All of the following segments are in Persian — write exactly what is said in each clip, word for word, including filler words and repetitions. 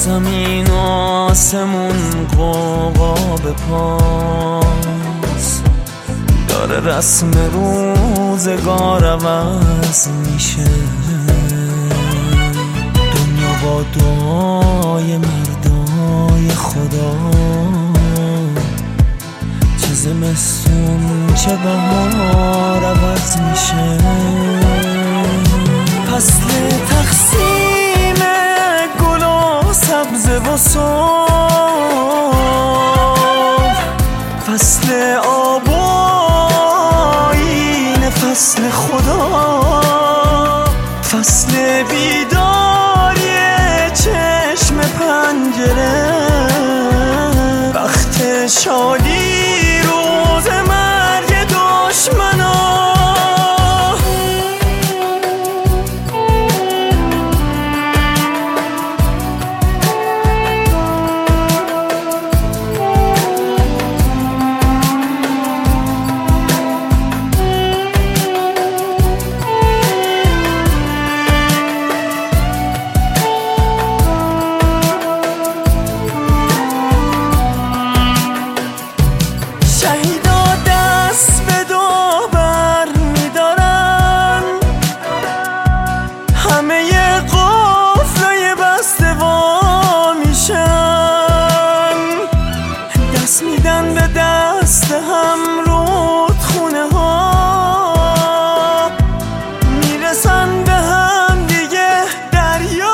زمین و آسمون قوقا به پاس داره، رسم روزگار عوض میشه. دنیا با دعای مردای خدا چه زمستون چه بهار عوض میشه. فصل تقسیم گل و سبز و صبح، فصل آب و آیین، فصل خدا، فصل بیداری چشم پنجره، وقت شادی روز مرگ دشمنا. شهیدا دست به دو بر می‌دارن، همه قفلای بسته وا میشن، دست میدن به دست هم رودخونه ها، میرسن به هم دیگه دریا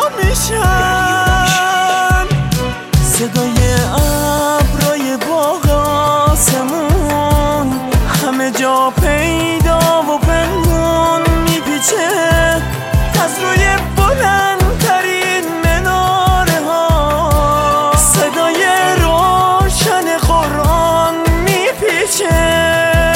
میشن. صدای ابرای باغ آسمون همه جا پیدا و پنهون میپیچه، از روی بلندترین مناره ها صدای روشن قرآن میپیچه.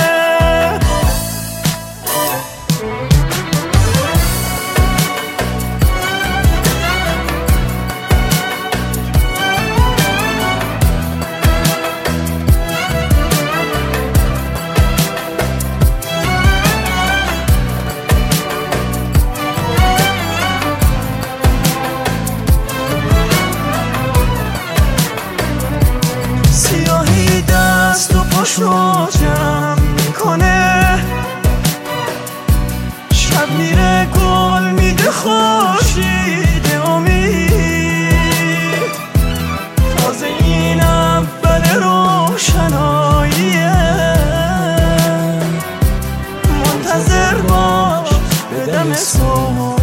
سیاهی دست و پشت رو جمع میکنه، شب میره گل میده خورشید امید، تازه این اول روشناییه، منتظر باش به دم صبح.